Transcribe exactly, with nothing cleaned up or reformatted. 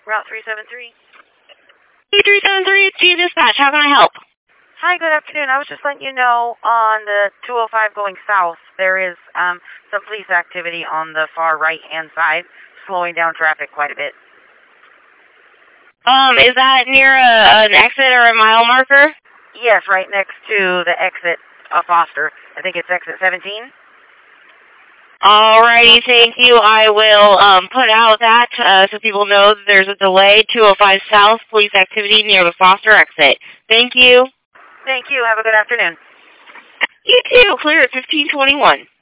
Route three seven three. three seven three, it's G Dispatch. How can I help? Hi, good afternoon. I was just letting you know on the two oh five going south, there is um, some police activity on the far right-hand side, slowing down traffic quite a bit. Um, is that near a, an exit or a mile marker? Yes, right next to the exit of Foster. I think it's exit seventeen. Alrighty, thank you. I will um, put out that uh, so people know that there's a delay. two oh five South, police activity near the Foster exit. Thank you. Thank you. Have a good afternoon. You too. Clear at fifteen twenty-one.